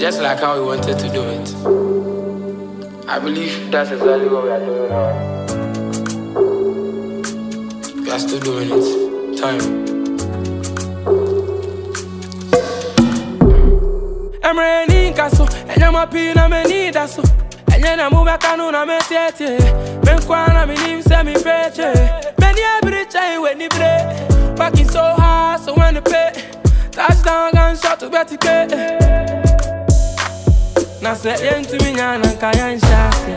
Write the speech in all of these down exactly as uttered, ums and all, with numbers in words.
just like how we wanted to do it. I believe that's exactly what we are doing now. We are still doing it. Time. I'm raining castle, and I'm a pin, I'm a need so. And then I move back on a message. Men kwana me name say me feche. Many every time when you play. Working so hard, so when you pay. Touchdown gunshot to Betty K. Now say yen to me and Kayan Shasi.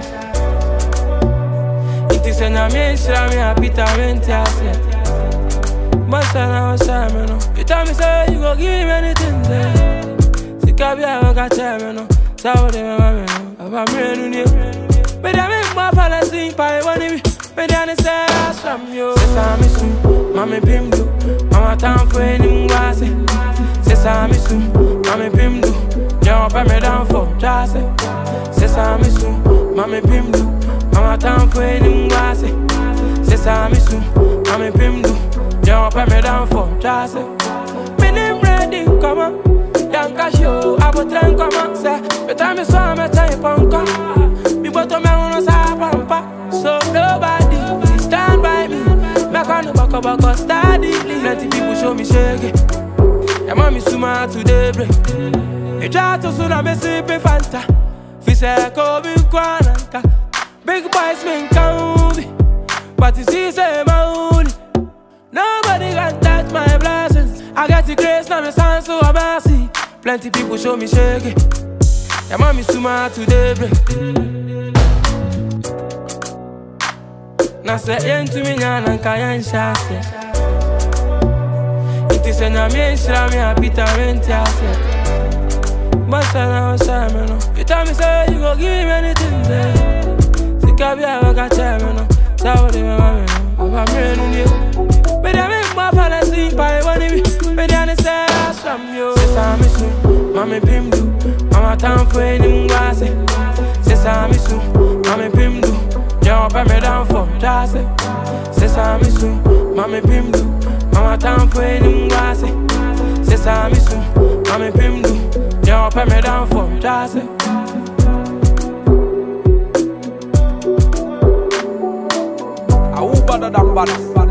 It is an amazing me a Peter Ventias. But I was Simon. You tell me say you go give me anything there. Sikabia got Simon. Saudi Mamma, I'm ready to but I make my father sing by one of me. But then it's a from you. Sesame soon, Mammy Pimdu. Mama time for any wassy. Sesame soon, Mammy Pimdu. Jump and me down for Jassy. Sesame soon, Mammy Pimdu. Mama time for any wassy. Sesame soon, Mammy Pimdu. Jump and me down for Jassy. Me name ready, come on. Yanka show, I will try and come and say. But I'm a swam at a punka. Me bottom man on a pampa. So nobody stand by me. Back on the back of a study. Plenty people show me shaking. Your mommy suma to the break. You try to soon I'm a sipping Fanta. Fisa Kobe Kwananka. Big boys men count me. But you see, say my only. Nobody can touch my blessings. I got the grace, now my son so mercy. Plenty people show me shaking. Your mommy suma to the break. Now say yen to me and Kayan Shasi. It is an amazing me a Peter Ventias. But I was Simon. You tell me say you go give me anything there. Sikabia got Simon. Saudi Mamma, I'm ready to but I make my father sing by one of me. But then it's a from you. Sesame soon, Mammy Pimdu. Mama time for any wassy. Sesame soon, Mammy Pimdu. Jump and me down for Jassy. Sesame soon, Mammy Pimdu. Mama time for any wassy. Sesame soon, Mammy Pimdu. Jump and me down for Jassy. Au better than better.